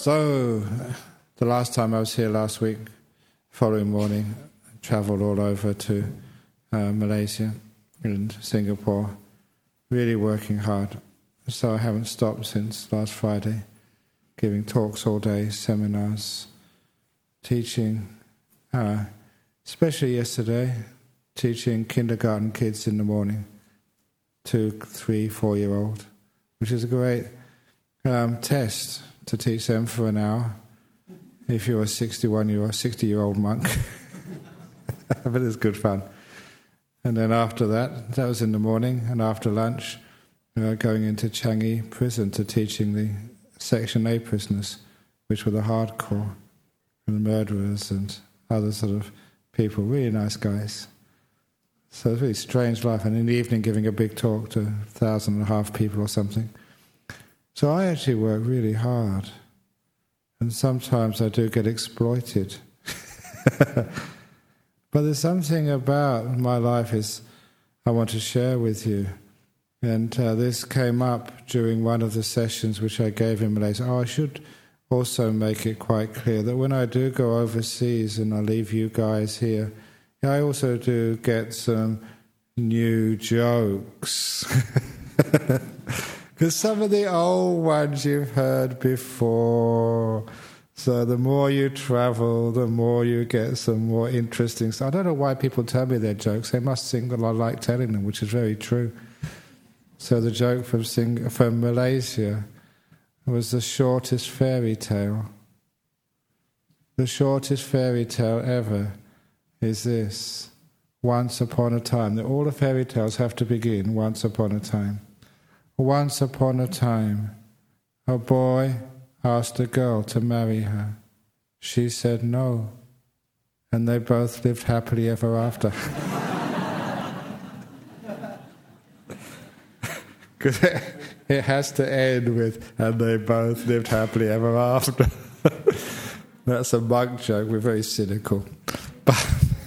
So, the last time I was here last week, following morning, I travelled all over to Malaysia and Singapore, really working hard. So I haven't stopped since last Friday, giving talks all day, seminars, teaching, especially yesterday, teaching kindergarten kids in the morning, 2, 3, 4-year-old, which is a great test to teach them for an hour if you're a 60-year-old monk. But it's good fun. And then after that was in the morning, and after lunch, going into Changi prison to teaching the Section A prisoners, which were the hardcore, and the murderers and other sort of people, really nice guys. So it's a really strange life. And in the evening giving a big talk to 1,500 people or something. So I actually work really hard. And sometimes I do get exploited. But there's something about my life I want to share with you. And this came up during one of the sessions which I gave in Malaysia. I should also make it quite clear that when I do go overseas and I leave you guys here, I also do get some new jokes. Because some of the old ones you've heard before. So the more you travel, the more you get some more interesting stuff. I don't know why people tell me their jokes. They must think that I like telling them, which is very true. So the joke from Malaysia was the shortest fairy tale. The shortest fairy tale ever is this: once upon a time. All the fairy tales have to begin once upon a time. Once upon a time, a boy asked a girl to marry her. She said no, and they both lived happily ever after. Because it has to end with, and they both lived happily ever after. That's a monk joke. We're very cynical. But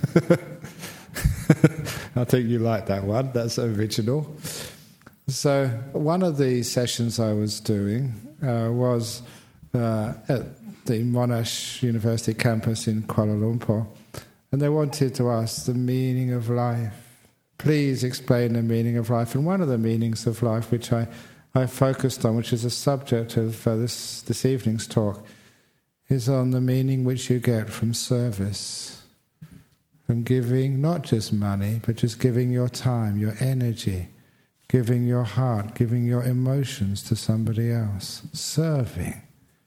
I think you like that one. That's original. So one of the sessions I was doing was at the Monash University campus in Kuala Lumpur, and they wanted to ask the meaning of life. Please explain the meaning of life. And one of the meanings of life which I focused on, which is the subject of this evening's talk, is on the meaning which you get from service, from giving not just money, but just giving your time, your energy, giving your heart, giving your emotions to somebody else, serving.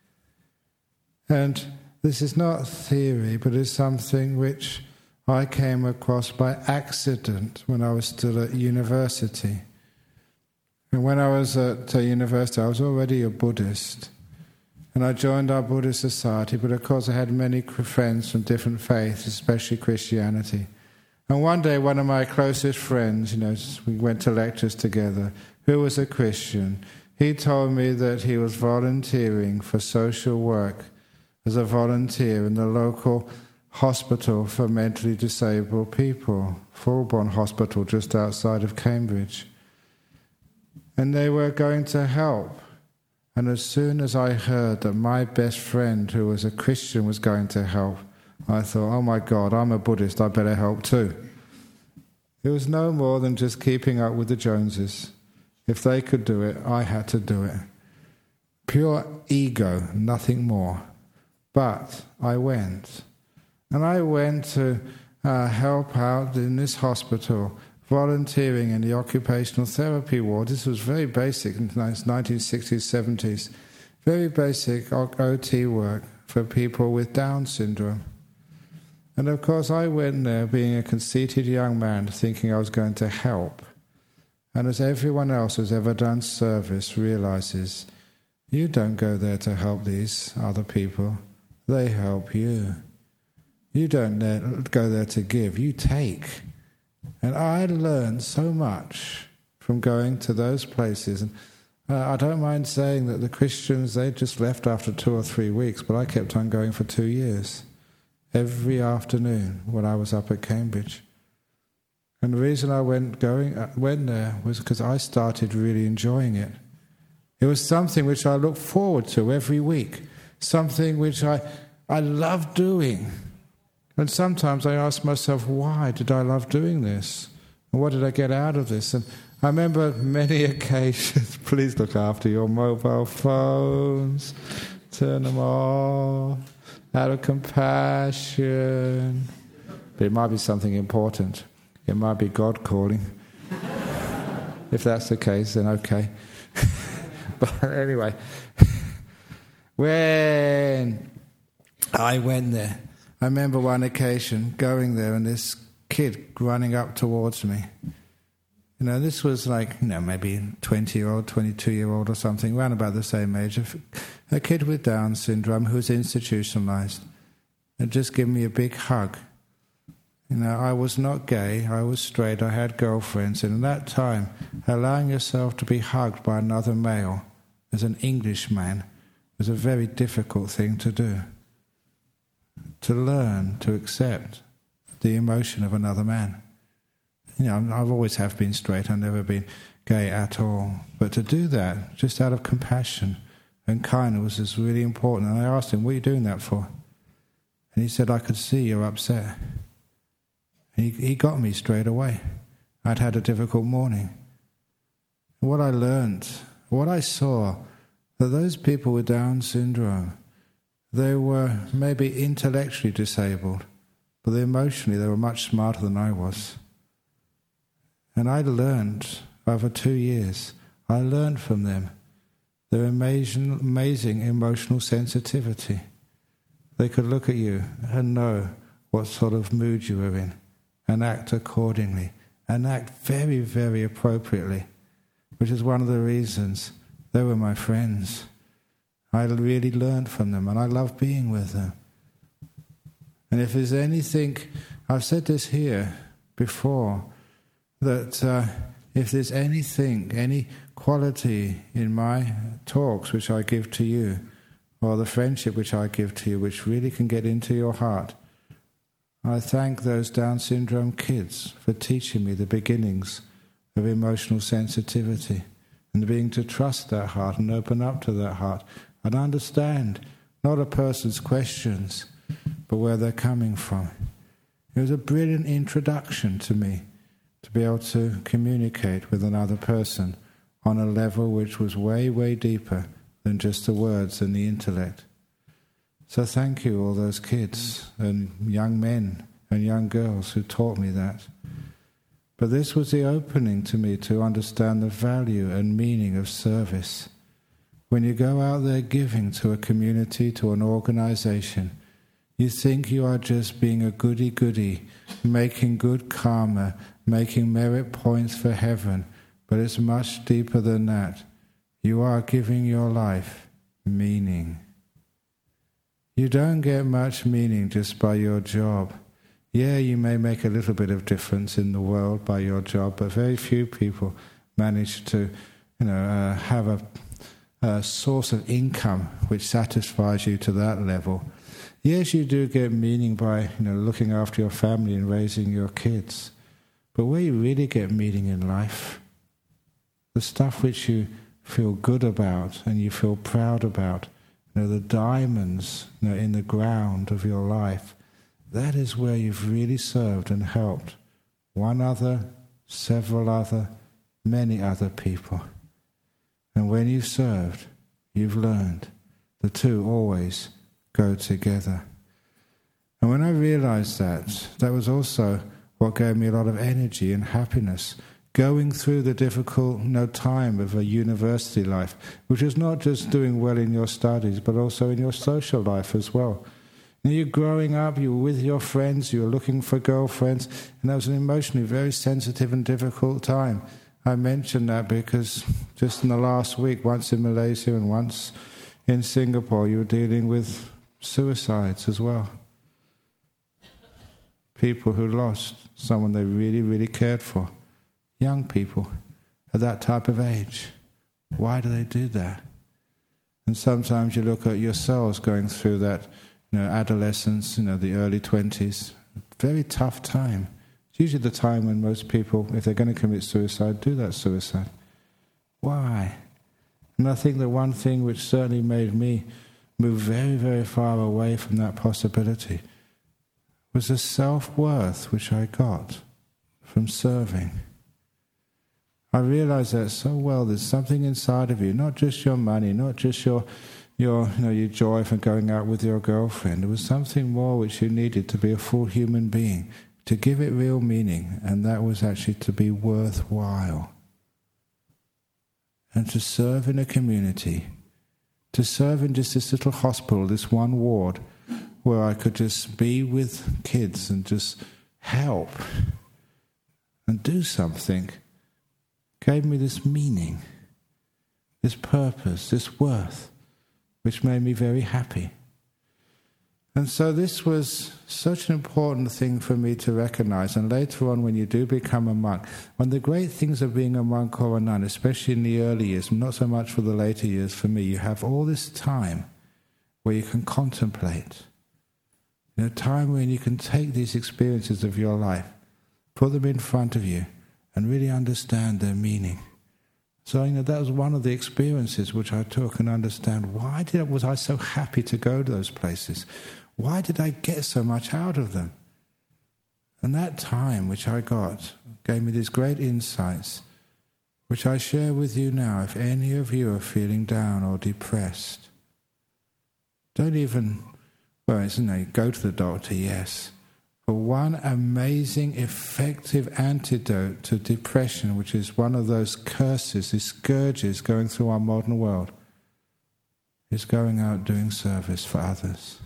And this is not theory, but it's something which I came across by accident when I was still at university. And when I was at university, I was already a Buddhist. And I joined our Buddhist society, but of course I had many friends from different faiths, especially Christianity. And one day, one of my closest friends, we went to lectures together, who was a Christian, he told me that he was volunteering for social work as a volunteer in the local hospital for mentally disabled people, Fulbourn Hospital just outside of Cambridge. And they were going to help. And as soon as I heard that my best friend, who was a Christian, was going to help, I thought, oh my God, I'm a Buddhist, I better help too. It was no more than just keeping up with the Joneses. If they could do it, I had to do it. Pure ego, nothing more. But I went. And I went to help out in this hospital, volunteering in the occupational therapy ward. This was very basic in the 1960s, 70s. Very basic OT work for people with Down syndrome. And of course I went there being a conceited young man thinking I was going to help. And as everyone else who's ever done service realizes, you don't go there to help these other people. They help you. You don't go there to give, you take. And I learned so much from going to those places. And I don't mind saying that the Christians, they just left after 2 or 3 weeks, but I kept on going for 2 years. Every afternoon when I was up at Cambridge. And the reason I went there was because I started really enjoying it. It was something which I looked forward to every week. something which I love doing. And sometimes I ask myself, why did I love doing this? And what did I get out of this? And I remember many occasions, please look after your mobile phones, turn them off, out of compassion. But it might be something important. It might be God calling. If that's the case, then okay. But anyway, when I went there, I remember one occasion going there and this kid running up towards me. This was like, maybe 20-year-old, 22-year-old or something, around about the same age. A kid with Down syndrome who's institutionalized. And just give me a big hug. I was not gay, I was straight, I had girlfriends. And at that time, allowing yourself to be hugged by another male as an Englishman was a very difficult thing to do. To learn to accept the emotion of another man. I've always have been straight, I've never been gay at all. But to do that, just out of compassion and kindness, was really important. And I asked him, what are you doing that for? And he said, I could see you're upset. And he got me straight away. I'd had a difficult morning. And what I learned, what I saw, that those people with Down syndrome, they were maybe intellectually disabled, but emotionally they were much smarter than I was. And I learned, over 2 years, I learned from them their amazing emotional sensitivity. They could look at you and know what sort of mood you were in and act accordingly and act very, very appropriately, which is one of the reasons they were my friends. I really learned from them and I love being with them. And if there's anything, I've said this here before, that if there's anything, any quality in my talks which I give to you, or the friendship which I give to you, which really can get into your heart, I thank those Down syndrome kids for teaching me the beginnings of emotional sensitivity and being to trust that heart and open up to that heart and understand not a person's questions, but where they're coming from. It was a brilliant introduction to me to be able to communicate with another person on a level which was way, way deeper than just the words and the intellect. So thank you, all those kids and young men and young girls who taught me that. But this was the opening to me to understand the value and meaning of service. When you go out there giving to a community, to an organization, you think you are just being a goody-goody, making good karma, making merit points for heaven, but it's much deeper than that. You are giving your life meaning. You don't get much meaning just by your job. Yeah, you may make a little bit of difference in the world by your job, but very few people manage to, have a source of income which satisfies you to that level. Yes, you do get meaning by, looking after your family and raising your kids. But where you really get meaning in life, the stuff which you feel good about and you feel proud about, the diamonds in the ground of your life, that is where you've really served and helped one other, several other, many other people. And when you've served, you've learned. The two always go together. And when I realized that, that was also what gave me a lot of energy and happiness, going through the difficult time of a university life, which is not just doing well in your studies, but also in your social life as well. You're growing up, you're with your friends, you're looking for girlfriends, and that was an emotionally very sensitive and difficult time. I mention that because just in the last week, once in Malaysia and once in Singapore, you were dealing with suicides as well. People who lost someone they really, really cared for. Young people at that type of age. Why do they do that? And sometimes you look at yourselves going through that, adolescence, the early 20s. Very tough time. It's usually the time when most people, if they're going to commit suicide, do that suicide. Why? And I think the one thing which certainly made me moved very, very far away from that possibility, was the self-worth which I got from serving. I realized that so well. There's something inside of you, not just your money, not just your joy from going out with your girlfriend. There was something more which you needed to be a full human being, to give it real meaning, and that was actually to be worthwhile. And to serve in a community, to serve in just this little hospital, this one ward, where I could just be with kids and just help and do something, gave me this meaning, this purpose, this worth, which made me very happy. And so this was such an important thing for me to recognize. And later on, when you do become a monk, one of the great things of being a monk or a nun, especially in the early years, not so much for the later years for me, you have all this time where you can contemplate. A time when you can take these experiences of your life, put them in front of you, and really understand their meaning. So that was one of the experiences which I took, and understand why was I so happy to go to those places? Why did I get so much out of them? And that time which I got gave me these great insights, which I share with you now. If any of you are feeling down or depressed, don't even, go to the doctor, yes. But one amazing, effective antidote to depression, which is one of those curses, these scourges going through our modern world, is going out doing service for others.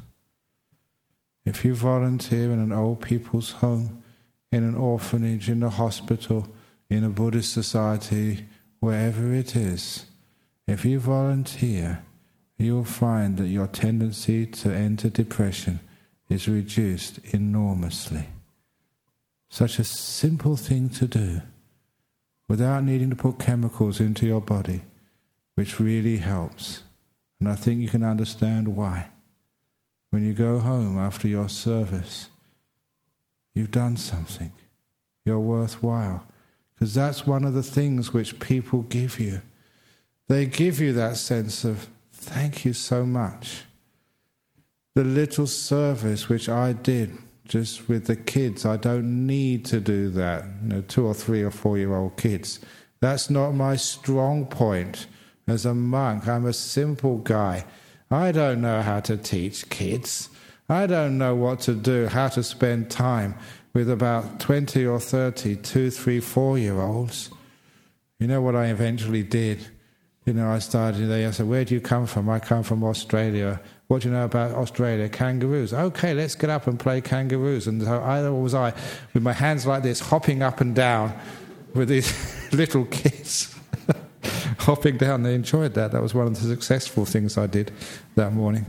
If you volunteer in an old people's home, in an orphanage, in a hospital, in a Buddhist society, wherever it is, if you volunteer, you will find that your tendency to enter depression is reduced enormously. Such a simple thing to do, without needing to put chemicals into your body, which really helps. And I think you can understand why. When you go home after your service, you've done something. You're worthwhile. Because that's one of the things which people give you. They give you that sense of, thank you so much. The little service which I did just with the kids, I don't need to do that. 2 or 3 or 4-year-old kids. That's not my strong point. As a monk, I'm a simple guy. I don't know how to teach kids. I don't know what to do, how to spend time with about 20 or 30, 2, 3, 4-year-olds. You know what I eventually did? I started, they said, where do you come from? I come from Australia. What do you know about Australia? Kangaroos. Okay, let's get up and play kangaroos. And so either was I, with my hands like this, hopping up and down with these little kids. Hopping down, they enjoyed that. That was one of the successful things I did that morning.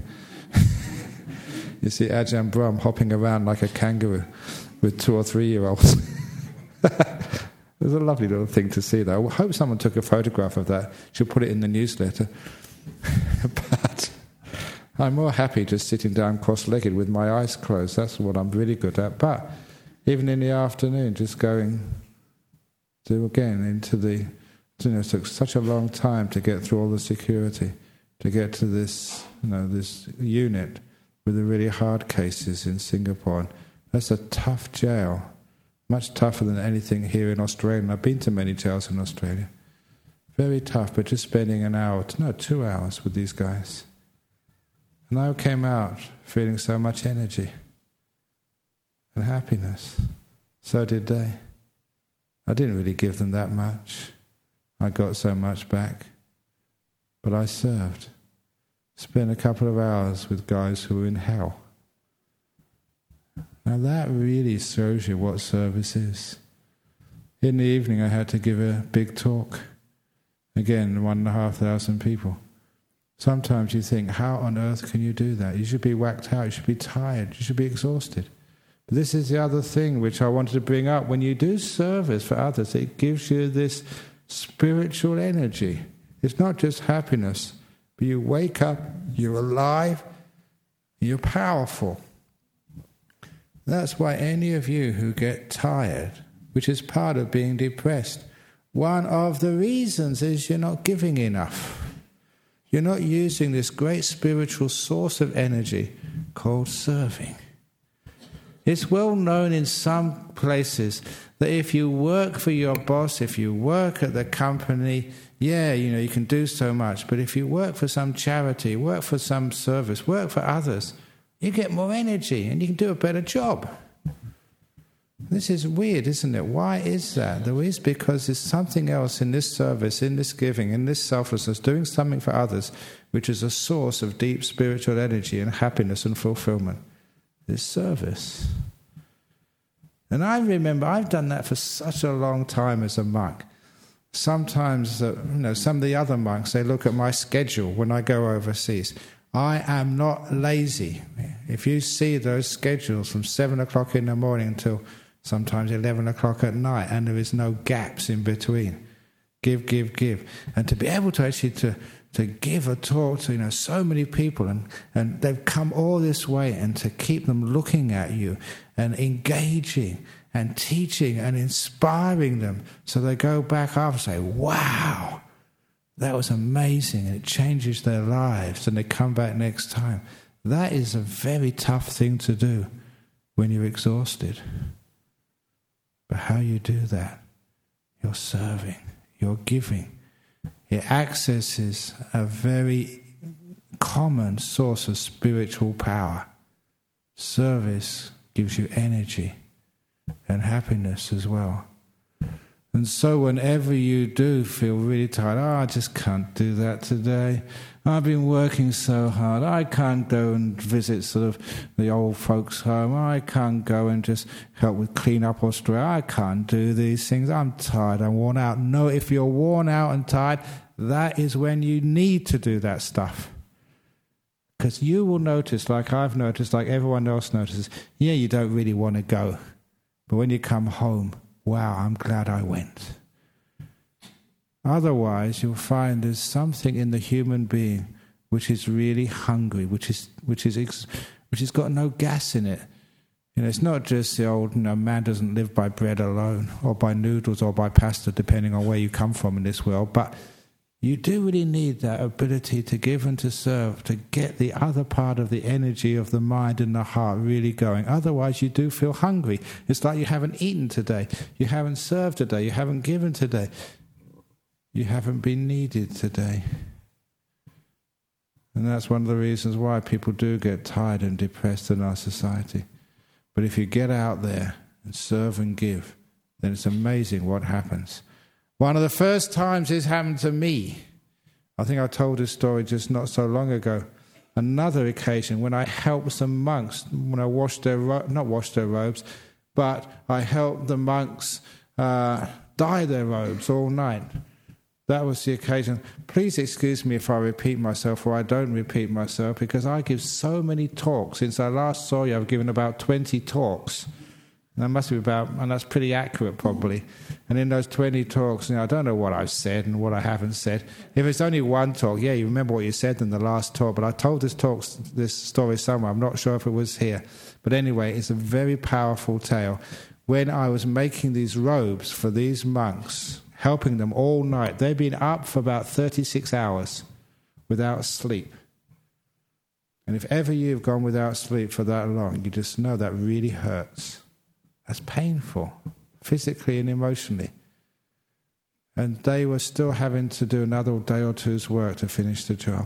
You see Ajahn Brahm hopping around like a kangaroo with 2 or 3-year-olds. It was a lovely little thing to see, though. I hope someone took a photograph of that. She'll put it in the newsletter. But I'm more happy just sitting down cross-legged with my eyes closed. That's what I'm really good at. But even in the afternoon, just going into the... it took such a long time to get through all the security, to get to this, this unit with the really hard cases in Singapore. And that's a tough jail, much tougher than anything here in Australia. And I've been to many jails in Australia. Very tough, but just spending 2 hours with these guys. And I came out feeling so much energy and happiness. So did they. I didn't really give them that much. I got so much back. But I served. Spent a couple of hours with guys who were in hell. Now that really shows you what service is. In the evening I had to give a big talk. Again, 1,500 people. Sometimes you think, how on earth can you do that? You should be whacked out, you should be tired, you should be exhausted. But this is the other thing which I wanted to bring up. When you do service for others, it gives you this spiritual energy. It's not just happiness, but you wake up, you're alive, you're powerful. That's why any of you who get tired, which is part of being depressed, one of the reasons is you're not giving enough. you're not using this great spiritual source of energy called serving. It's well known in some places that if you work for your boss, if you work at the company, you can do so much. But if you work for some charity, work for some service, work for others, you get more energy and you can do a better job. This is weird, isn't it? Why is that? The reason is because there's something else in this service, in this giving, in this selflessness, doing something for others, which is a source of deep spiritual energy and happiness and fulfillment. This service. And I remember I've done that for such a long time as a monk. Sometimes, some of the other monks, they look at my schedule when I go overseas. I am not lazy. If you see those schedules from 7 o'clock in the morning until sometimes 11 o'clock at night, and there is no gaps in between. Give. And to be able to actually to give a talk to so many people, and they've come all this way, and to keep them looking at you and engaging and teaching and inspiring them, so they go back after and say, wow, that was amazing, and it changes their lives, and they come back next time. That is a very tough thing to do when you're exhausted. But how you do that? You're serving, you're giving. It accesses a very common source of spiritual power. Service gives you energy and happiness as well. And so whenever you do feel really tired, I just can't do that today. I've been working so hard. I can't go and visit sort of the old folks' home. I can't go and just help with clean up Australia. I can't do these things. I'm tired. I'm worn out. No, if you're worn out and tired, that is when you need to do that stuff. Because you will notice, like I've noticed, like everyone else notices, you don't really want to go. But when you come home, wow, I'm glad I went. Otherwise, you'll find there's something in the human being which is really hungry, which has got no gas in it. It's not just the old, man doesn't live by bread alone, or by noodles, or by pasta, depending on where you come from in this world. But you do really need that ability to give and to serve, to get the other part of the energy of the mind and the heart really going. Otherwise, you do feel hungry. It's like you haven't eaten today. You haven't served today. You haven't given today. You haven't been needed today. And that's one of the reasons why people do get tired and depressed in our society. But if you get out there and serve and give, then it's amazing what happens. One of the first times this happened to me, I think I told this story just not so long ago. Another occasion when I helped some monks, when I not washed their robes, but I helped the monks dye their robes all night. That was the occasion. Please excuse me if I repeat myself or I don't repeat myself, because I give so many talks. Since I last saw you, I've given about 20 talks. That must be and that's pretty accurate probably. And in those 20 talks, I don't know what I've said and what I haven't said. If it's only one talk, you remember what you said in the last talk, but I told this story somewhere. I'm not sure if it was here. But anyway, it's a very powerful tale. When I was making these robes for these monks, helping them all night, they'd been up for about 36 hours without sleep. And if ever you've gone without sleep for that long, you just know that really hurts. That's painful, physically and emotionally. And they were still having to do another day or two's work to finish the job.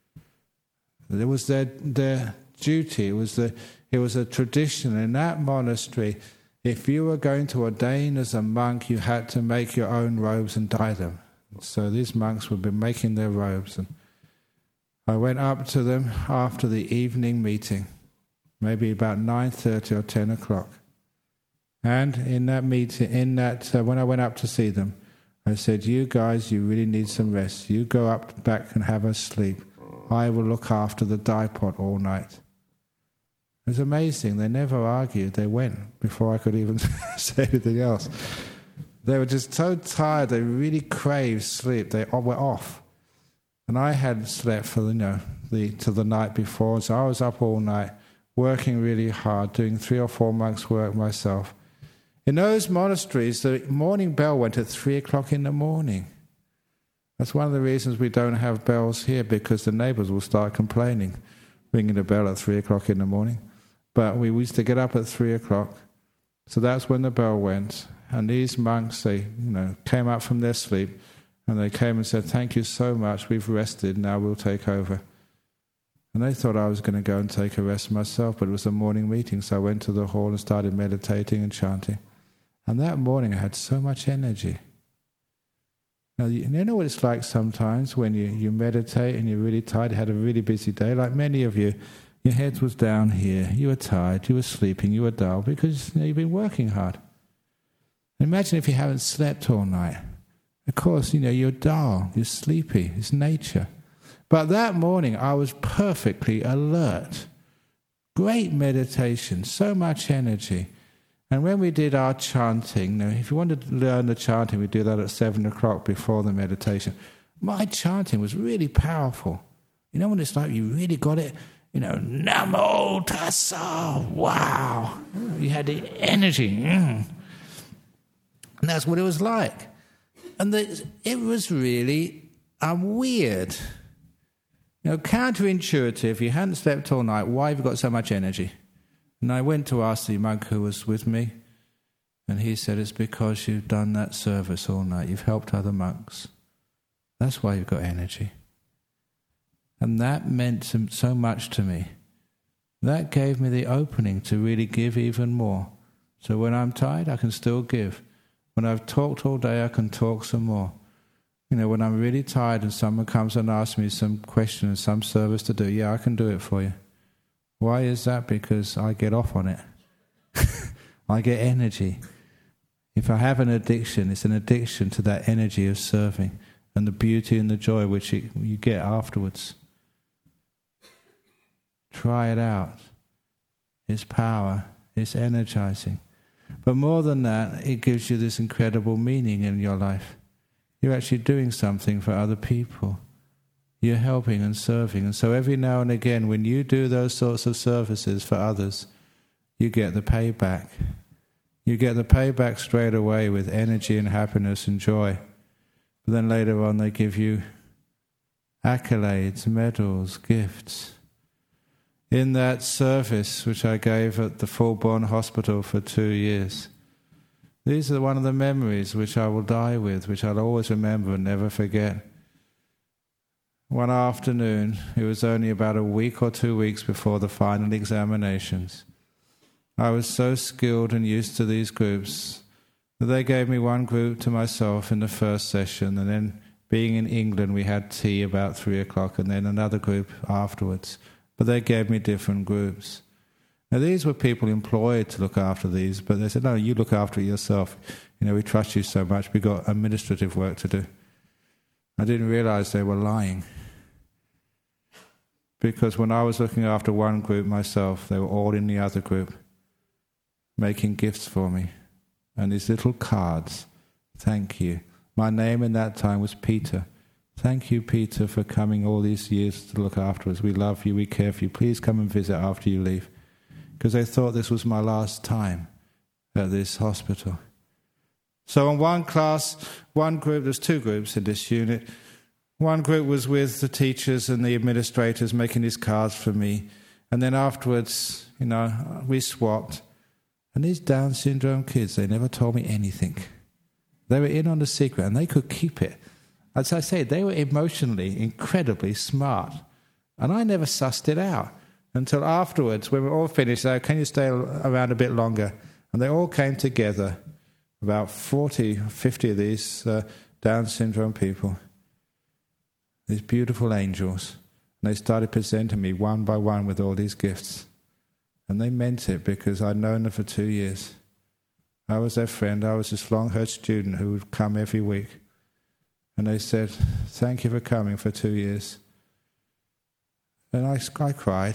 It was their duty. It was a tradition in that monastery. If you were going to ordain as a monk, you had to make your own robes and dye them. So these monks would be making their robes. And I went up to them after the evening meeting, maybe about 9:30 or 10 o'clock. And in that meeting, when I went up to see them, I said, you guys, you really need some rest. You go up back and have a sleep. I will look after the dye pot all night. It was amazing. They never argued. They went before I could even say anything else. They were just so tired. They really craved sleep. They were off. And I hadn't slept for till the night before. So I was up all night, working really hard, doing 3 or 4 months' work myself. In those monasteries, the morning bell went at 3 o'clock in the morning. That's one of the reasons we don't have bells here, because the neighbours will start complaining, ringing the bell at 3 o'clock in the morning. But we used to get up at 3 o'clock, so that's when the bell went. And these monks, they came up from their sleep, and they came and said, "Thank you so much, we've rested, now we'll take over." And they thought I was going to go and take a rest myself, but it was a morning meeting, so I went to the hall and started meditating and chanting. And that morning I had so much energy. Now, you know what it's like sometimes when you meditate and you're really tired, you had a really busy day, like many of you, your head was down here, you were tired, you were sleeping, you were dull, because you've been working hard. Imagine if you haven't slept all night. Of course, you're dull, you're sleepy, it's nature. But that morning I was perfectly alert. Great meditation, so much energy. And when we did our chanting, now if you want to learn the chanting, we do that at 7 o'clock before the meditation. My chanting was really powerful. You know when it's like you really got it? Namo Tassa, wow. You had the energy. And that's what it was like. And it was really weird. Counterintuitive. If you hadn't slept all night, why have you got so much energy? And I went to ask the monk who was with me, and he said, "It's because you've done that service all night. You've helped other monks. That's why you've got energy." And that meant so much to me. That gave me the opening to really give even more. So when I'm tired, I can still give. When I've talked all day, I can talk some more. When I'm really tired and someone comes and asks me some question and some service to do, I can do it for you. Why is that? Because I get off on it. I get energy. If I have an addiction, it's an addiction to that energy of serving and the beauty and the joy which you get afterwards. Try it out. It's power. It's energizing. But more than that, it gives you this incredible meaning in your life. You're actually doing something for other people. You're helping and serving. And so every now and again, when you do those sorts of services for others, you get the payback. You get the payback straight away with energy and happiness and joy. But then later on, they give you accolades, medals, gifts. In that service which I gave at the Fulbourn Hospital for 2 years, these are one of the memories which I will die with, which I'll always remember and never forget. One afternoon, it was only about a week or 2 weeks before the final examinations. I was so skilled and used to these groups that they gave me one group to myself in the first session, and then being in England we had tea about 3 o'clock and then another group afterwards. But they gave me different groups. Now these were people employed to look after these, but they said, "No, you look after it yourself. We trust you so much, we've got administrative work to do." I didn't realize they were lying. Because when I was looking after one group myself, they were all in the other group, making gifts for me. And these little cards, "Thank you." My name in that time was Peter. "Thank you, Peter, for coming all these years to look after us. We love you, we care for you. Please come and visit after you leave." Because they thought this was my last time at this hospital. So in one group, there's 2 groups in this unit. One group was with the teachers and the administrators making these cards for me. And then afterwards, we swapped. And these Down syndrome kids, they never told me anything. They were in on the secret and they could keep it. As I say, they were emotionally incredibly smart. And I never sussed it out until afterwards, when we were all finished. "Oh, can you stay around a bit longer?" And they all came together, about 40, 50 of these Down syndrome people, these beautiful angels. And they started presenting me one by one with all these gifts. And they meant it because I'd known them for 2 years. I was their friend. I was this long-haired student who would come every week. And they said, "Thank you for coming for 2 years." And I cried,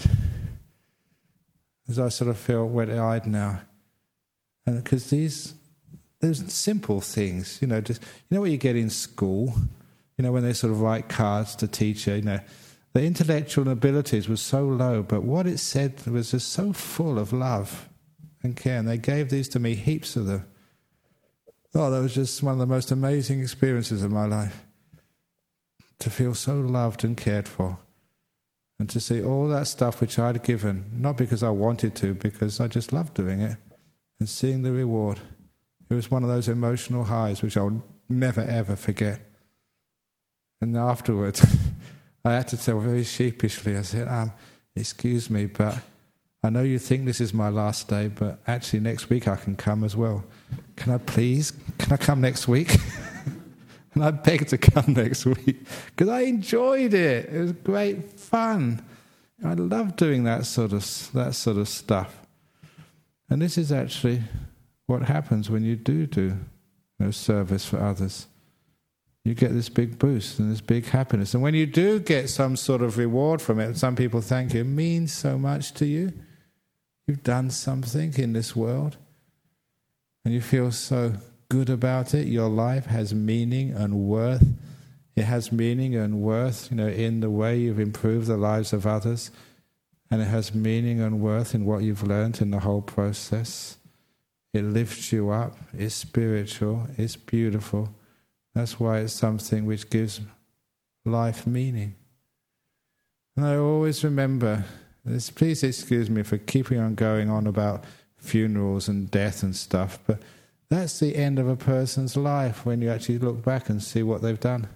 as I sort of feel wet-eyed now. And because there's simple things, just, what you get in school, when they sort of write cards to teacher, the intellectual abilities were so low, but what it said was just so full of love and care. And they gave these to me, heaps of them. Oh, that was just one of the most amazing experiences of my life. to feel so loved and cared for, and to see all that stuff which I'd given, not because I wanted to, because I just loved doing it, and seeing the reward. It was one of those emotional highs which I'll never ever forget. And afterwards, I had to tell very sheepishly, I said, excuse me, but I know you think this is my last day, but actually next week I can come as well. Can I come next week? And I begged to come next week because I enjoyed it. It was great fun. I love doing that sort of stuff. And this is actually what happens when you do service for others. You get this big boost and this big happiness. And when you do get some sort of reward from it, some people thank you, it means so much to you. You've done something in this world and you feel so good about it. Your life has meaning and worth. It has meaning and worth, in the way you've improved the lives of others. And it has meaning and worth in what you've learned in the whole process. It lifts you up. It's spiritual. It's beautiful. That's why it's something which gives life meaning. And I always remember this. Please excuse me for keeping on going on about funerals and death and stuff, but that's the end of a person's life when you actually look back and see what they've done.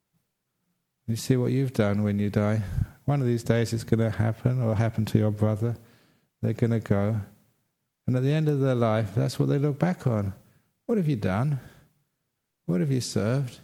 You see what you've done when you die. One of these days it's going to happen, or happen to your brother. They're going to go. And at the end of their life, that's what they look back on. What have you done? What have you served?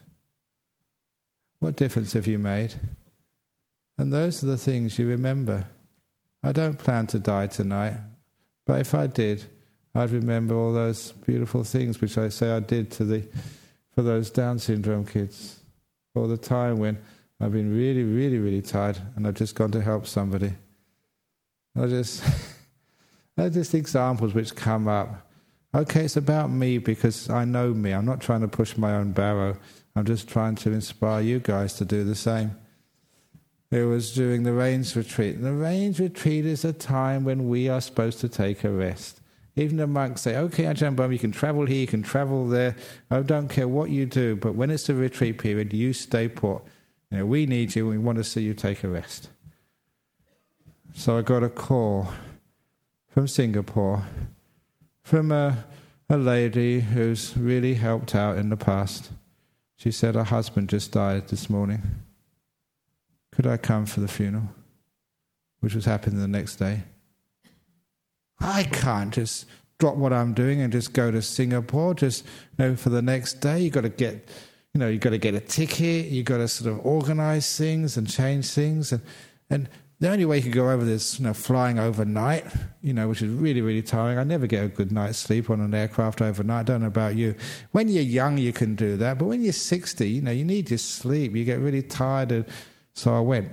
What difference have you made? And those are the things you remember. I don't plan to die tonight, but if I did, I'd remember all those beautiful things which I say I did for those Down syndrome kids. All the time when I've been really, really, really tired and I've just gone to help somebody. They're just examples which come up. Okay, it's about me because I know me. I'm not trying to push my own barrow. I'm just trying to inspire you guys to do the same. It was during the Rains Retreat. The Rains Retreat is a time when we are supposed to take a rest. Even the monks say, okay, Ajahn Brahm, you can travel here, you can travel there. I don't care what you do, but when it's a retreat period, you stay put. We need you, we want to see you take a rest. So I got a call from Singapore, from a lady who's really helped out in the past. She said her husband just died this morning. Could I come for the funeral? Which was happening the next day. I can't just drop what I'm doing and just go to Singapore just for the next day. You've got to get a ticket, you've got to sort of organise things and change things. And the only way you can go over this, flying overnight, which is really, really tiring. I never get a good night's sleep on an aircraft overnight. I don't know about you. When you're young, you can do that. But when you're 60, you need your sleep. You get really tired. So I went.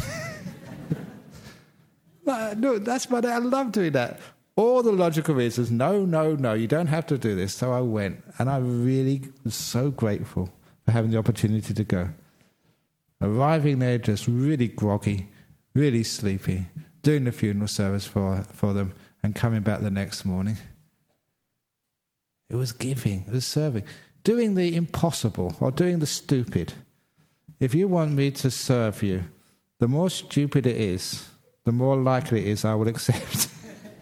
No, that's my day. I love doing that. All the logical reasons, no, you don't have to do this. So I went. And I really was so grateful for having the opportunity to go. Arriving there just really groggy, really sleepy, doing the funeral service for them and coming back the next morning. It was giving, it was serving. Doing the impossible or doing the stupid. If you want me to serve you, the more stupid it is, the more likely it is I will accept.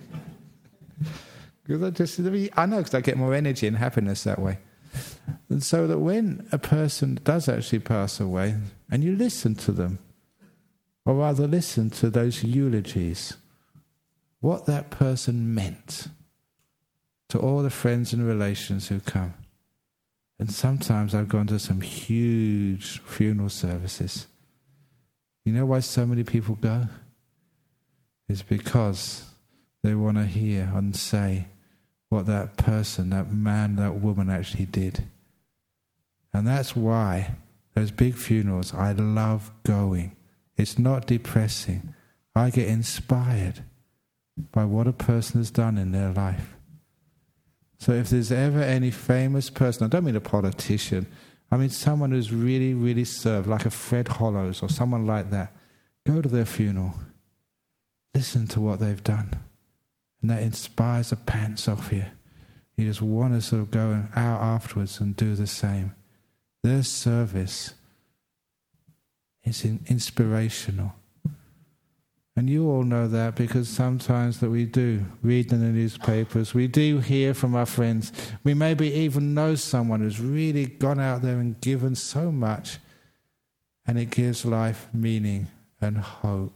Because I know, because I get more energy and happiness that way. And so that when a person does actually pass away, and you listen to them, or rather listen to those eulogies, what that person meant to all the friends and relations who come. And sometimes I've gone to some huge funeral services. You know why so many people go? It's because they want to hear and say what that person, that man, that woman actually did. And that's why those big funerals, I love going. It's not depressing. I get inspired by what a person has done in their life. So if there's ever any famous person, I don't mean a politician, I mean someone who's really, really served, like a Fred Hollows or someone like that, go to their funeral. Listen to what they've done. And that inspires the pants off you. You just want to sort of go out afterwards and do the same. Their service It's inspirational. And you all know that because sometimes that we do read in the newspapers, we do hear from our friends, we maybe even know someone who's really gone out there and given so much, and it gives life meaning and hope.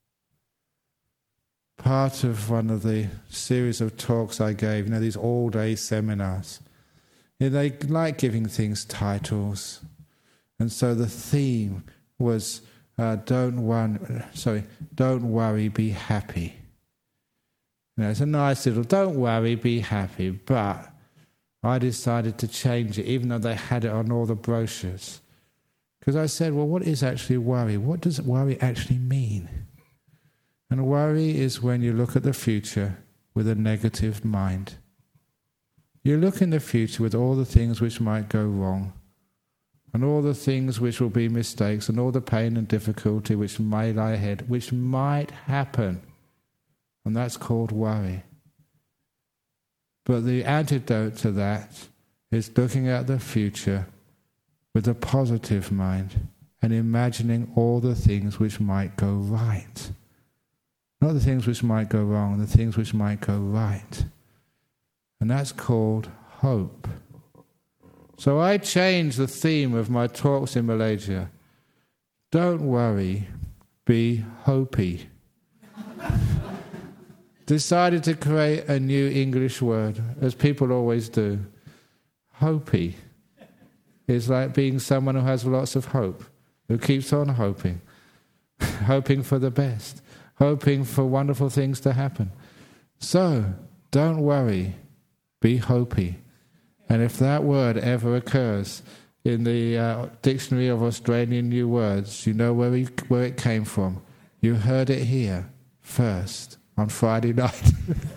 Part of one of the series of talks I gave, these all-day seminars, they like giving things titles. And so the theme was, don't worry, be happy. It's a nice little, don't worry, be happy. But I decided to change it, even though they had it on all the brochures. Because I said, well, what is actually worry? What does worry actually mean? And worry is when you look at the future with a negative mind. You look in the future with all the things which might go wrong, and all the things which will be mistakes, and all the pain and difficulty which may lie ahead, which might happen. And that's called worry. But the antidote to that is looking at the future with a positive mind and imagining all the things which might go right. Not the things which might go wrong, the things which might go right. And that's called hope. So I changed the theme of my talks in Malaysia. Don't worry, be hopey. Decided to create a new English word, as people always do. Hopey is like being someone who has lots of hope, who keeps on hoping, hoping for the best, hoping for wonderful things to happen. So, don't worry, be hopey. And if that word ever occurs in the Dictionary of Australian New Words, you know where it came from. You heard it here first on Friday night.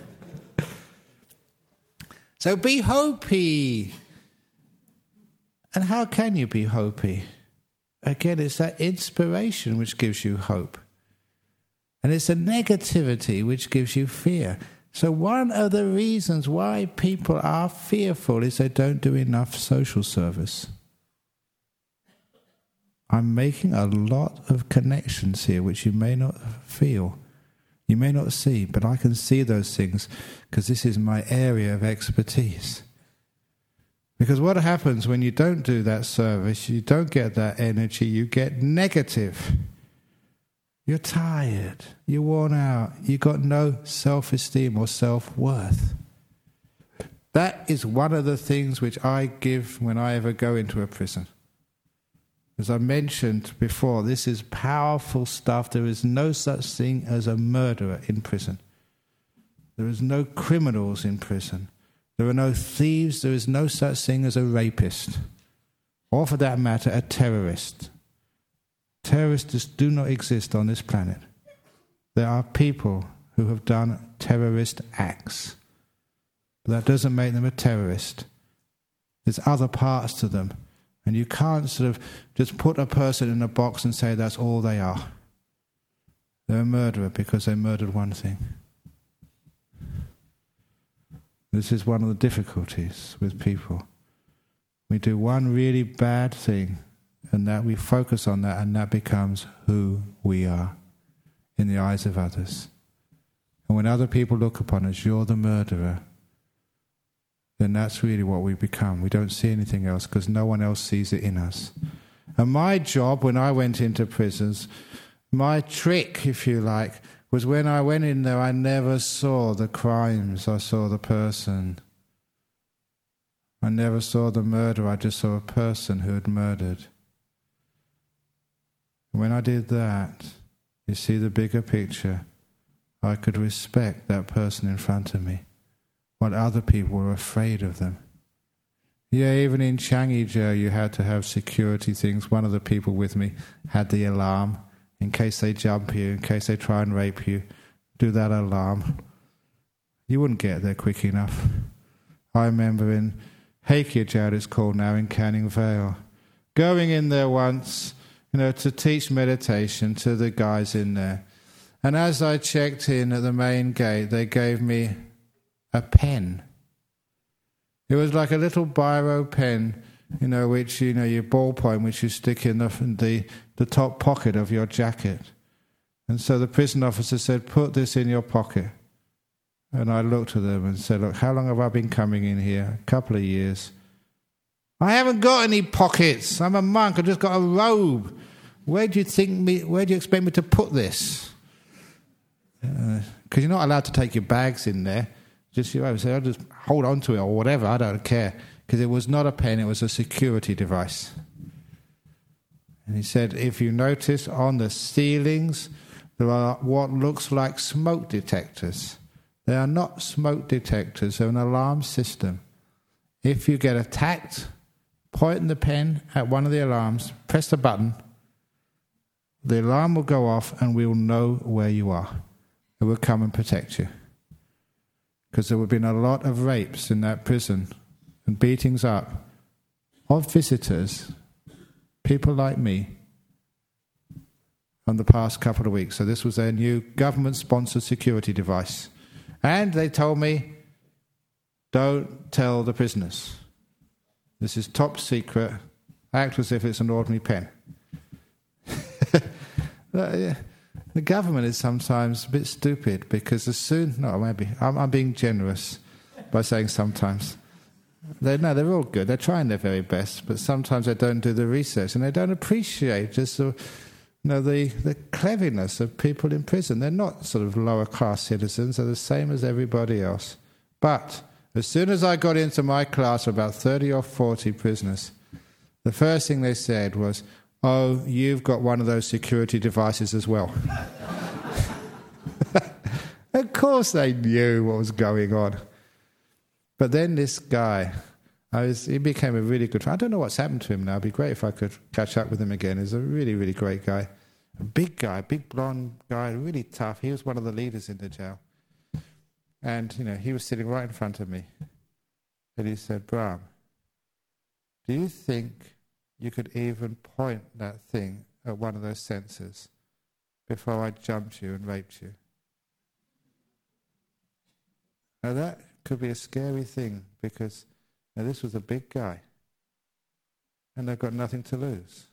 So be hopey. And how can you be hopey? Again, it's that inspiration which gives you hope. And it's a negativity which gives you fear. So one of the reasons why people are fearful is they don't do enough social service. I'm making a lot of connections here which you may not feel, you may not see, but I can see those things because this is my area of expertise. Because what happens when you don't do that service, you don't get that energy, you get negative. You're tired, you're worn out, you've got no self-esteem or self-worth. That is one of the things which I give when I ever go into a prison. As I mentioned before, this is powerful stuff. There is no such thing as a murderer in prison. There is no criminals in prison. There are no thieves. There is no such thing as a rapist. Or for that matter, a terrorist. Terrorists do not exist on this planet. There are people who have done terrorist acts. But that doesn't make them a terrorist. There's other parts to them. And you can't sort of just put a person in a box and say that's all they are. They're a murderer because they murdered one thing. This is one of the difficulties with people. We do one really bad thing, and that we focus on that, and that becomes who we are in the eyes of others. And when other people look upon us, you're the murderer, then that's really what we become. We don't see anything else because no one else sees it in us. And my job when I went into prisons, my trick, if you like, was when I went in there, I never saw the crimes, I saw the person. I never saw the murder, I just saw a person who had murdered. When I did that, you see the bigger picture, I could respect that person in front of me, while other people were afraid of them. Yeah, even in Changi Jail you had to have security things. One of the people with me had the alarm, in case they jump you, in case they try and rape you, do that alarm. You wouldn't get there quick enough. I remember in Hakea Jail, it's called now, in Canning Vale, going in there once, to teach meditation to the guys in there. And as I checked in at the main gate, they gave me a pen. It was like a little biro pen which, your ballpoint, which you stick in the top pocket of your jacket. And so the prison officer said, put this in your pocket. And I looked at them and said, look, how long have I been coming in here? A couple of years. I haven't got any pockets. I'm a monk. I've just got a robe. Where do you expect me to put this? Because you're not allowed to take your bags in there. Just your robe. So I'll just hold on to it or whatever. I don't care. Because it was not a pen, it was a security device. And he said, if you notice on the ceilings, there are what looks like smoke detectors. They are not smoke detectors, they're an alarm system. If you get attacked, point the pen at one of the alarms, press the button, the alarm will go off and we'll know where you are. It will come and protect you. Because there would have been a lot of rapes in that prison and beatings up of visitors, people like me, on the past couple of weeks. So this was their new government-sponsored security device. And they told me, don't tell the prisoners. This is top secret. Act as if it's an ordinary pen. The government is sometimes a bit stupid because I'm being generous by saying sometimes. They're all good. They're trying their very best, but sometimes they don't do the research and they don't appreciate just the cleverness of people in prison. They're not sort of lower class citizens. They're the same as everybody else. But as soon as I got into my class, about 30 or 40 prisoners, the first thing they said was, "Oh, you've got one of those security devices as well." Of course they knew what was going on. But then this guy, he became a really good friend. I don't know what's happened to him now. It'd be great if I could catch up with him again. He's a really, really great guy. A big guy, big blonde guy, really tough. He was one of the leaders in the jail. And, he was sitting right in front of me. And he said, "Brahm, do you think you could even point that thing at one of those sensors before I jumped you and raped you?" Now that could be a scary thing because this was a big guy and they've got nothing to lose.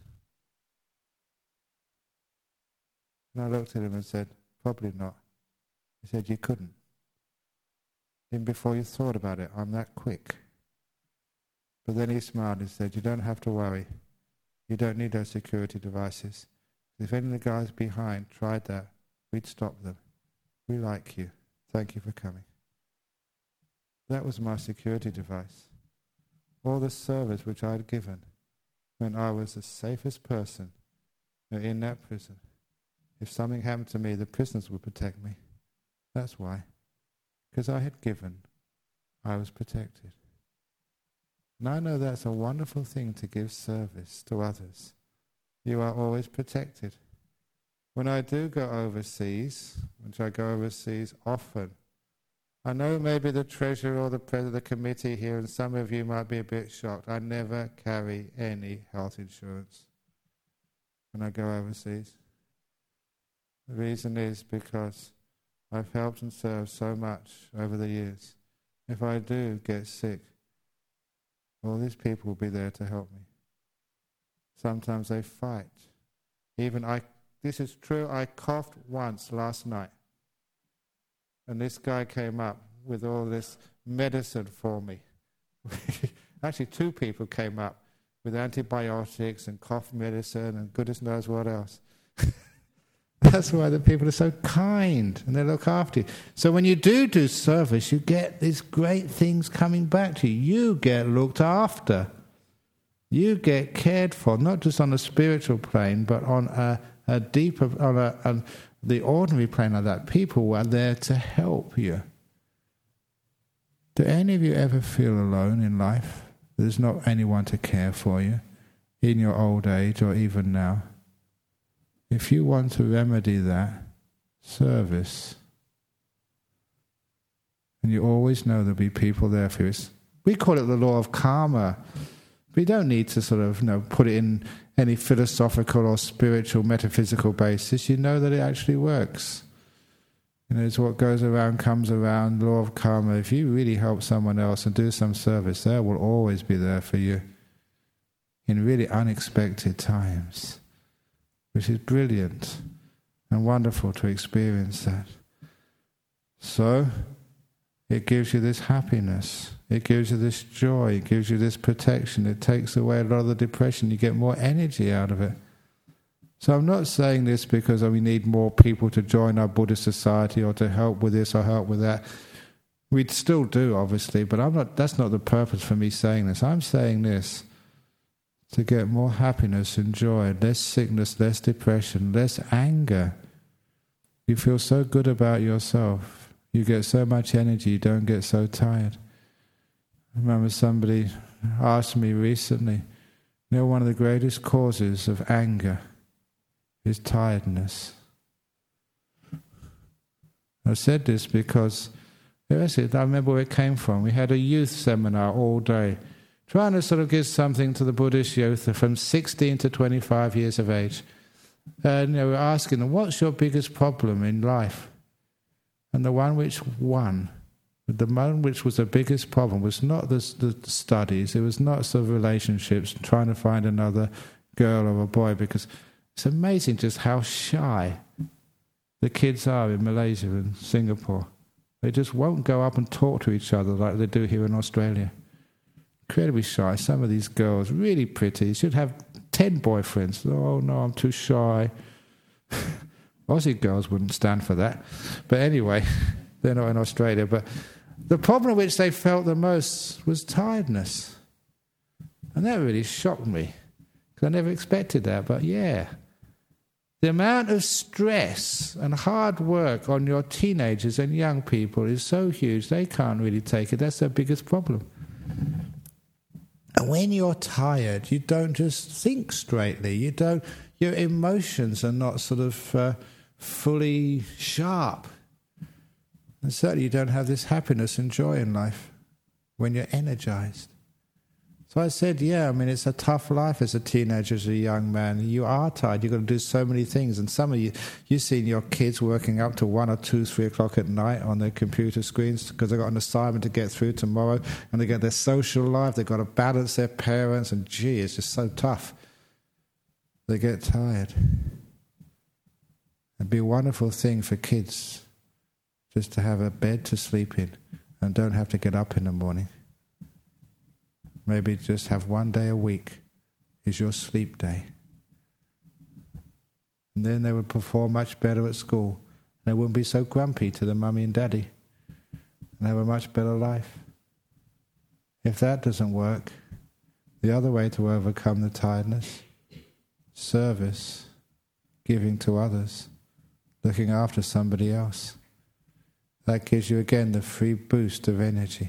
And I looked at him and said, "Probably not." He said, "You couldn't. Even before you thought about it, I'm that quick." But then he smiled and said, "You don't have to worry. You don't need those security devices. If any of the guys behind tried that, we'd stop them. We like you. Thank you for coming." That was my security device. All the service which I had given when I was the safest person in that prison. If something happened to me, the prisoners would protect me. That's why. Because I had given, I was protected. And I know that's a wonderful thing to give service to others. You are always protected. When I do go overseas, which I go overseas often, I know maybe the treasurer or the president of the committee here, and some of you might be a bit shocked. I never carry any health insurance when I go overseas. The reason is because I've helped and served so much over the years. If I do get sick, all these people will be there to help me. Sometimes they fight. This is true, I coughed once last night. And this guy came up with all this medicine for me. Actually, 2 people came up with antibiotics and cough medicine and goodness knows what else. That's why the people are so kind and they look after you. So when you do service, you get these great things coming back to you. You get looked after. You get cared for, not just on a spiritual plane, but on a deeper, on the ordinary plane of that. People are there to help you. Do any of you ever feel alone in life? There's not anyone to care for you in your old age or even now. If you want to remedy that, service. And you always know there'll be people there for you. We call it the law of karma. We don't need to sort of put it in any philosophical or spiritual, metaphysical basis. You know that it actually works. It's what goes around comes around, law of karma. If you really help someone else and do some service, they will always be there for you. in really unexpected times, which is brilliant and wonderful to experience that. So, it gives you this happiness, it gives you this joy, it gives you this protection, it takes away a lot of the depression, you get more energy out of it. So I'm not saying this because we need more people to join our Buddhist society or to help with this or help with that. We still do, obviously, but that's not the purpose for me saying this. I'm saying this to get more happiness and joy, less sickness, less depression, less anger. You feel so good about yourself. You get so much energy, you don't get so tired. I remember somebody asked me recently, one of the greatest causes of anger is tiredness. I said this because I remember where it came from. We had a youth seminar all day, trying to sort of give something to the Buddhist youth from 16 to 25 years of age. And we're asking them, what's your biggest problem in life? And the one which won, the one which was the biggest problem, was not the studies, it was not sort of relationships, trying to find another girl or a boy, because it's amazing just how shy the kids are in Malaysia and Singapore. They just won't go up and talk to each other like they do here in Australia. Incredibly shy. Some of these girls, really pretty, should have 10 boyfriends. Oh no, I'm too shy. Aussie girls wouldn't stand for that. But anyway, they're not in Australia. But the problem which they felt the most was tiredness. And that really shocked me, because I never expected that. But yeah, the amount of stress and hard work on your teenagers and young people is so huge, they can't really take it. That's their biggest problem. And when you're tired, you don't just think straightly. Your emotions are not sort of fully sharp. And certainly you don't have this happiness and joy in life when you're energized. So I said, it's a tough life as a teenager, as a young man. You are tired. You've got to do so many things. And some of you've seen your kids working up to 1 or 2, 3 o'clock at night on their computer screens because they've got an assignment to get through tomorrow, and they get their social life. They've got to balance their parents, and gee, it's just so tough. They get tired. It'd be a wonderful thing for kids just to have a bed to sleep in and don't have to get up in the morning. Maybe just have 1 day a week is your sleep day. And then they would perform much better at school. They wouldn't be so grumpy to the mummy and daddy. And have a much better life. If that doesn't work, the other way to overcome the tiredness, service, giving to others, looking after somebody else. That gives you again the free boost of energy.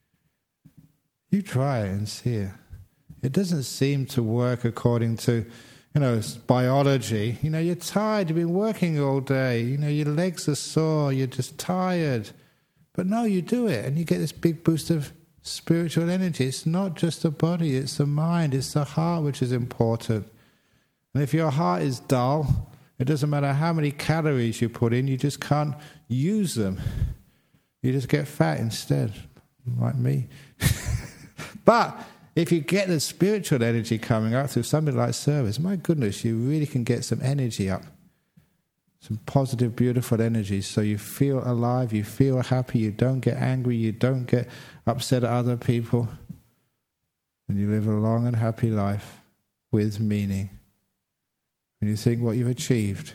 You try it and see it. It doesn't seem to work according to, biology. You're tired, you've been working all day, your legs are sore, you're just tired. But no, you do it and you get this big boost of spiritual energy. It's not just the body, it's the mind, it's the heart which is important. And if your heart is dull, it doesn't matter how many calories you put in, you just can't use them. You just get fat instead, like me. But if you get the spiritual energy coming up through something like service, my goodness, you really can get some energy up. Some positive, beautiful energy, so you feel alive, you feel happy, you don't get angry, you don't get upset at other people. And you live a long and happy life with meaning. When you think what you've achieved,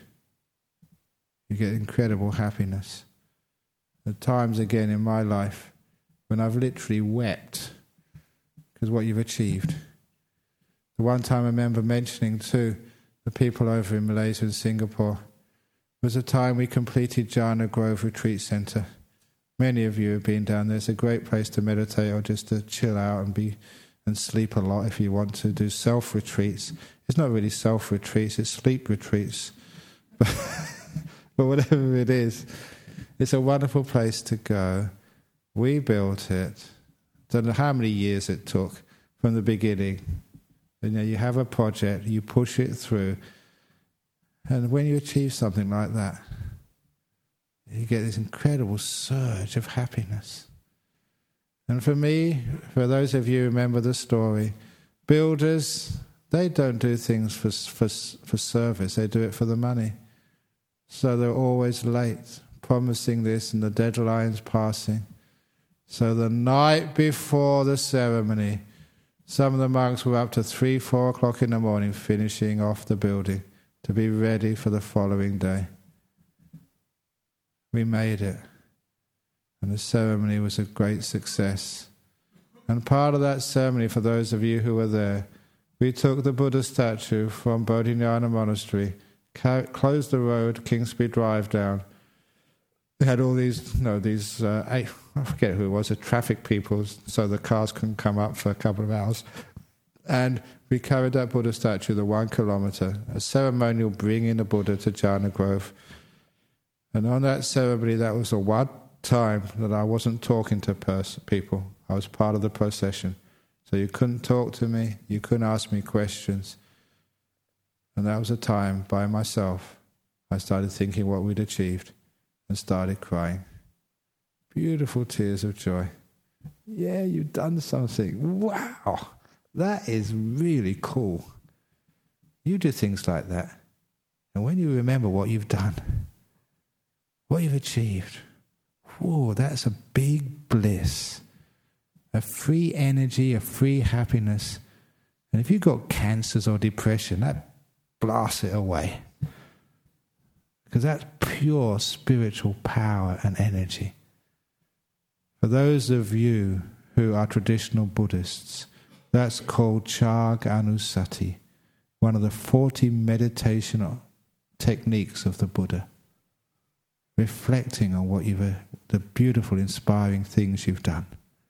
you get incredible happiness. At times again in my life when I've literally wept because what you've achieved. The one time I remember mentioning to the people over in Malaysia and Singapore was a time we completed Jhana Grove Retreat Centre. Many of you have been down there. It's a great place to meditate or just to chill out and sleep a lot if you want to do self-retreats. It's not really self-retreats, it's sleep retreats. But whatever it is, it's a wonderful place to go. We built it. Don't know how many years it took from the beginning. You have a project, you push it through, and when you achieve something like that, you get this incredible surge of happiness. And for me, for those of you who remember the story, builders they don't do things for service, they do it for the money. So they're always late, promising this and the deadline's passing. So the night before the ceremony, some of the monks were up to 3, 4 o'clock in the morning finishing off the building to be ready for the following day. We made it, and the ceremony was a great success. And part of that ceremony, for those of you who were there, we took the Buddha statue from Bodhinyana Monastery, closed the road, Kingsby Drive down. We had all these, I forget who it was, the traffic people, so the cars couldn't come up for a couple of hours. And we carried that Buddha statue the 1 kilometre, a ceremonial bringing the Buddha to Jhana Grove. And on that ceremony, that was the one time that I wasn't talking to people. I was part of the procession. So you couldn't talk to me, you couldn't ask me questions. And that was a time by myself I started thinking what we'd achieved and started crying. Beautiful tears of joy. Yeah, you've done something. Wow, that is really cool. You do things like that. And when you remember what you've done, what you've achieved, whoa, that's a big bliss. A free energy, a free happiness. And if you've got cancers or depression, that blasts it away. Because that's pure spiritual power and energy. For those of you who are traditional Buddhists, that's called Chag Anusati, one of the 40 meditation techniques of the Buddha. Reflecting on what the beautiful, inspiring things you've done.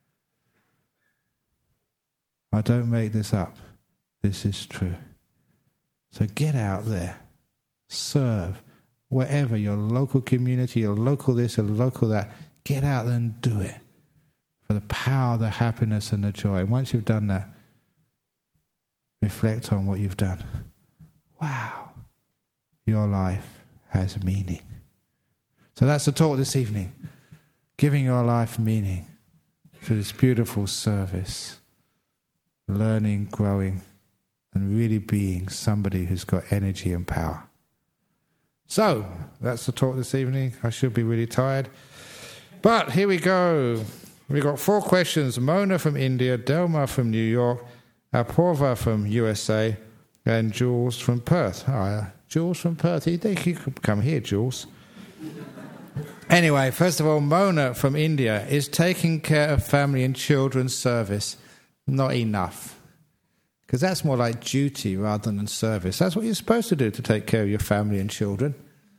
I don't make this up. This is true. So get out there. Serve. Wherever, your local community, your local this, your local that. Get out there and do it. For the power, the happiness and the joy. And once you've done that, reflect on what you've done. Wow. Your life has meaning. So that's the talk this evening. Giving your life meaning through this beautiful service. Learning, growing, and really being somebody who's got energy and power. So, that's the talk this evening. I should be really tired. But here we go. We've got 4 questions. Mona from India, Delma from New York, Apurva from USA, and Jules from Perth. Jules from Perth. You could come here, Jules. Anyway, first of all, Mona from India is taking care of family and children's service. Not enough. Because that's more like duty rather than service. That's what you're supposed to do to take care of your family and children.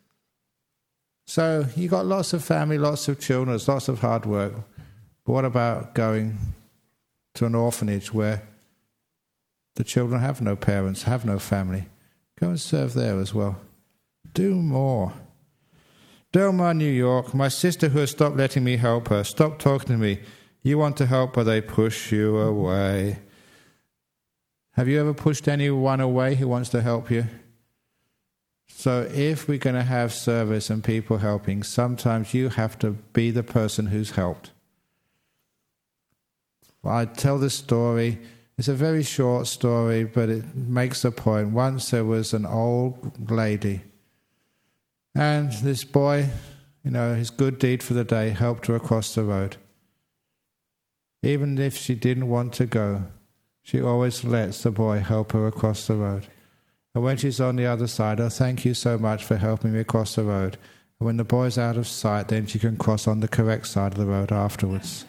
So you got lots of family, lots of children, there's lots of hard work. But what about going to an orphanage where the children have no parents, have no family? Go and serve there as well. Do more. Delmar, New York, my sister who has stopped letting me help her, stop talking to me. You want to help, but they push you away. Have you ever pushed anyone away who wants to help you? So if we're going to have service and people helping, sometimes you have to be the person who's helped. I tell this story. It's a very short story, but it makes the point. Once there was an old lady, and this boy, his good deed for the day helped her across the road. Even if she didn't want to go, she always lets the boy help her across the road. And when she's on the other side, oh, thank you so much for helping me across the road. And when the boy's out of sight, then she can cross on the correct side of the road afterwards.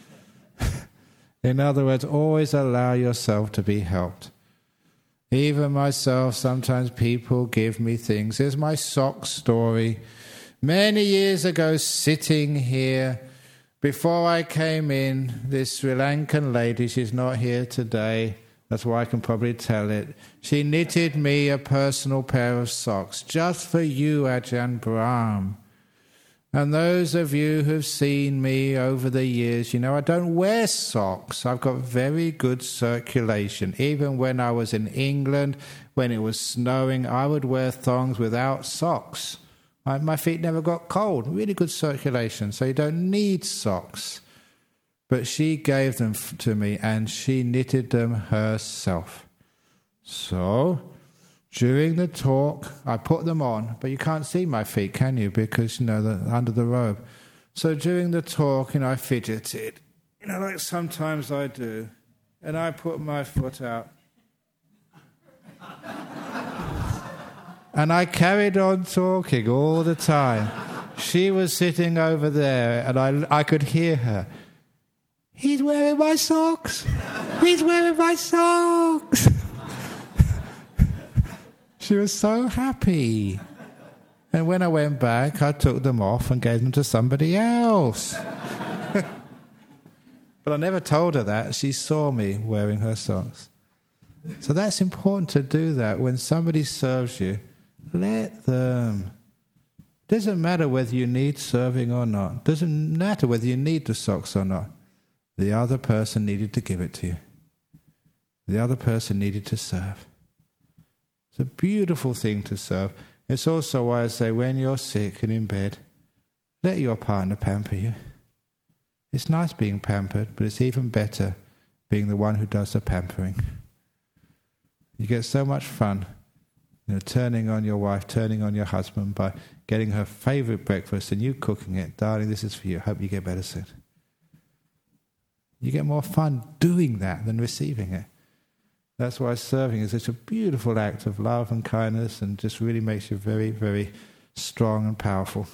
In other words, always allow yourself to be helped. Even myself, sometimes people give me things. Here's my sock story. Many years ago, sitting here, before I came in, this Sri Lankan lady, she's not here today, that's why I can probably tell it, she knitted me a personal pair of socks, just for you, Ajahn Brahm. And those of you who've seen me over the years, I don't wear socks. I've got very good circulation. Even when I was in England, when it was snowing, I would wear thongs without socks. My feet never got cold. Really good circulation, so you don't need socks. But she gave them to me, and she knitted them herself. So, during the talk, I put them on, but you can't see my feet, can you? Because, they're under the robe. So during the talk, I fidgeted, like sometimes I do, and I put my foot out. And I carried on talking all the time. She was sitting over there, and I could hear her. He's wearing my socks. He's wearing my socks. She was so happy. And when I went back, I took them off and gave them to somebody else. But I never told her that. She saw me wearing her socks. So that's important to do that. When somebody serves you, let them. Doesn't matter whether you need serving or not. Doesn't matter whether you need the socks or not. The other person needed to give it to you. The other person needed to serve. It's a beautiful thing to serve. It's also why I say when you're sick and in bed, let your partner pamper you. It's nice being pampered, but it's even better being the one who does the pampering. You get so much fun, turning on your wife, turning on your husband by getting her favourite breakfast and you cooking it. Darling, this is for you. Hope you get better soon. You get more fun doing that than receiving it. That's why serving is such a beautiful act of love and kindness and just really makes you very, very strong and powerful.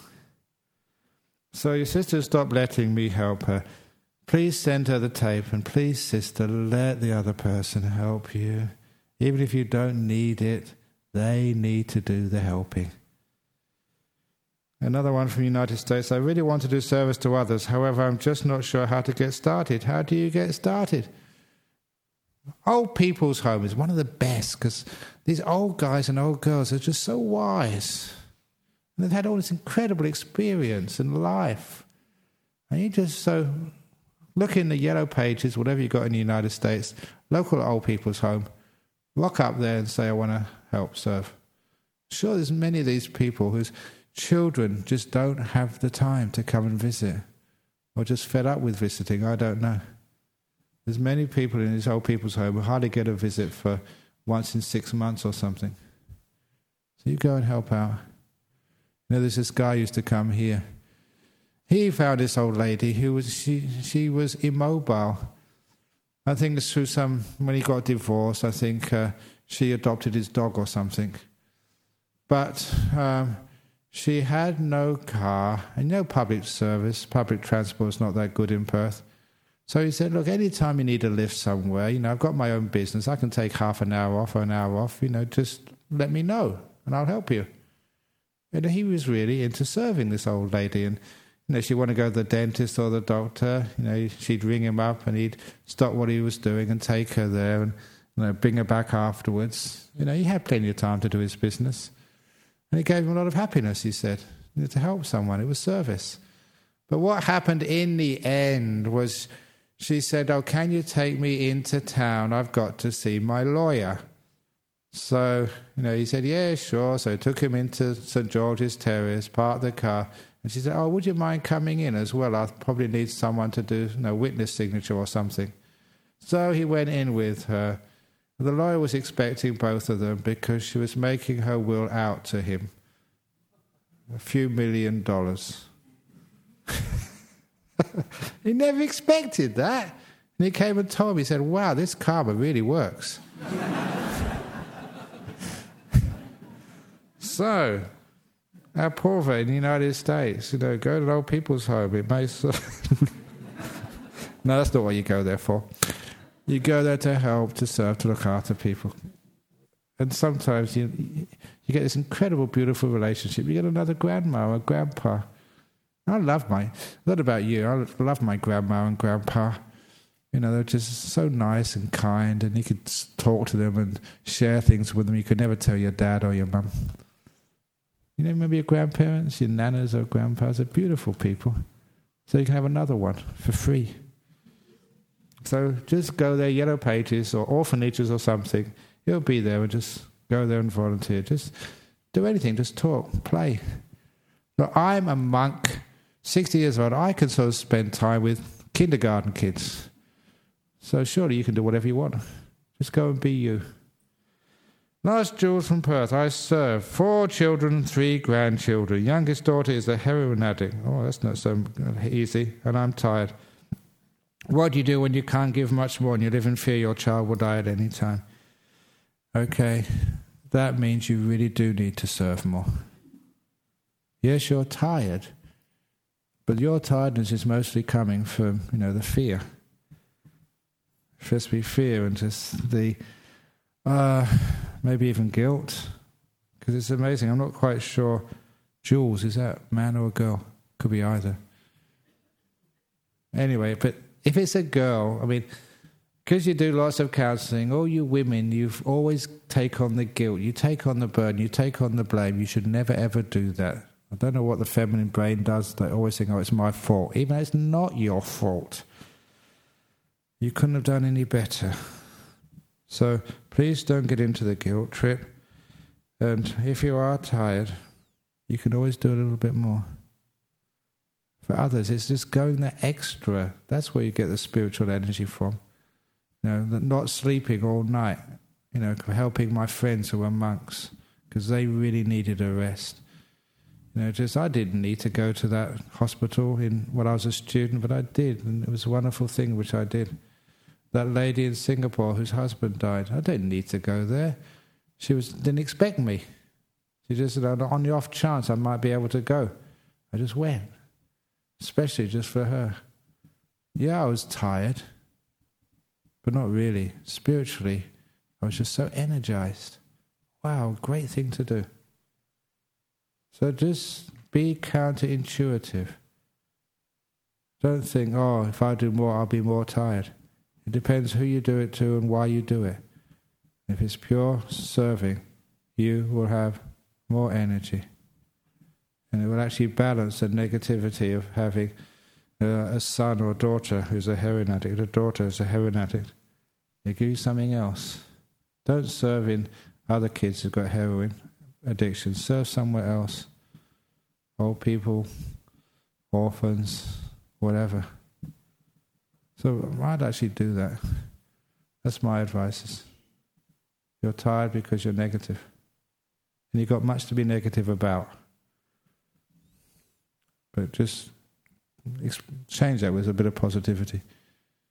So your sister stopped letting me help her. Please send her the tape, and please, sister, let the other person help you. Even if you don't need it, they need to do the helping. Another one from the United States. I really want to do service to others. However, I'm just not sure how to get started. How do you get started? Old people's home is one of the best because these old guys and old girls are just so wise. And they've had all this incredible experience in life. And you just look in the yellow pages, whatever you got in the United States, local old people's home, walk up there and say, I want to help serve. Sure, there's many of these people whose children just don't have the time to come and visit, or just fed up with visiting, I don't know. There's many people in this old people's home who hardly get a visit for once in 6 months or something. So you go and help out. There's this guy who used to come here. He found this old lady who was, she was immobile. I think it's through when he got divorced, I think she adopted his dog or something. But she had no car and no public service. Public transport is not that good in Perth. So he said, look, anytime you need a lift somewhere, I've got my own business. I can take half an hour off or an hour off, just let me know and I'll help you. And he was really into serving this old lady. And, she'd want to go to the dentist or the doctor. She'd ring him up and he'd stop what he was doing and take her there and, bring her back afterwards. He had plenty of time to do his business. And it gave him a lot of happiness, he said, to help someone. It was service. But what happened in the end was she said, oh, can you take me into town? I've got to see my lawyer. So, he said, yeah, sure. So I took him into St. George's Terrace, parked the car. And she said, oh, would you mind coming in as well? I'll probably need someone to do witness signature or something. So he went in with her. The lawyer was expecting both of them because she was making her will out to him. $a few million. He never expected that. And he came and told me, he said, wow, this karma really works. So, our Purva in the United States, go to an old people's home. It may... No, that's not what you go there for. You go there to help, to serve, to look after people. And sometimes you get this incredible, beautiful relationship. You get another grandma or grandpa. I not about you, I love my grandma and grandpa. They're just so nice and kind, and you could talk to them and share things with them you could never tell your dad or your mum. Maybe your grandparents, your nanas or grandpas are beautiful people. So you can have another one for free. So just go there, yellow pages or orphanages or something. You'll be there and just go there and volunteer. Just do anything, just talk, play. Look, I'm a monk, 60 years old. I can sort of spend time with kindergarten kids. So surely you can do whatever you want. Just go and be you. Last Jules from Perth. I serve 4 children, 3 grandchildren. Youngest daughter is a heroin addict. Oh, that's not so easy, and I'm tired. What do you do when you can't give much more and you live in fear your child will die at any time? Okay, that means you really do need to serve more. Yes, you're tired, but your tiredness is mostly coming from, the fear. First be fear and just the, maybe even guilt. Because it's amazing, I'm not quite sure. Jules, is that man or a girl? Could be either. Anyway, but if it's a girl, because you do lots of counselling, all you women, you always take on the guilt, you take on the burden, you take on the blame. You should never ever do that. I don't know what the feminine brain does. They always think, it's my fault. Even though it's not your fault. You couldn't have done any better. So please don't get into the guilt trip. And if you are tired, you can always do a little bit more. For others, it's just going the extra. That's where you get the spiritual energy from. Not sleeping all night. Helping my friends who were monks because they really needed a rest. I didn't need to go to that hospital when I was a student, but I did, and it was a wonderful thing which I did. That lady in Singapore whose husband died, I didn't need to go there. She didn't expect me. She just said, on the off chance I might be able to go. I just went, especially just for her. Yeah, I was tired, but not really. Spiritually, I was just so energized. Wow, great thing to do. So just be counterintuitive. Don't think, if I do more, I'll be more tired. It depends who you do it to and why you do it. If it's pure serving, you will have more energy. And it will actually balance the negativity of having a son or daughter who's a heroin addict, a daughter who's a heroin addict. It gives you something else. Don't serve in other kids who've got heroin addiction. Serve somewhere else. Old people, orphans, whatever. So I'd actually do that. That's my advice. You're tired because you're negative. And you've got much to be negative about. But just change that with a bit of positivity.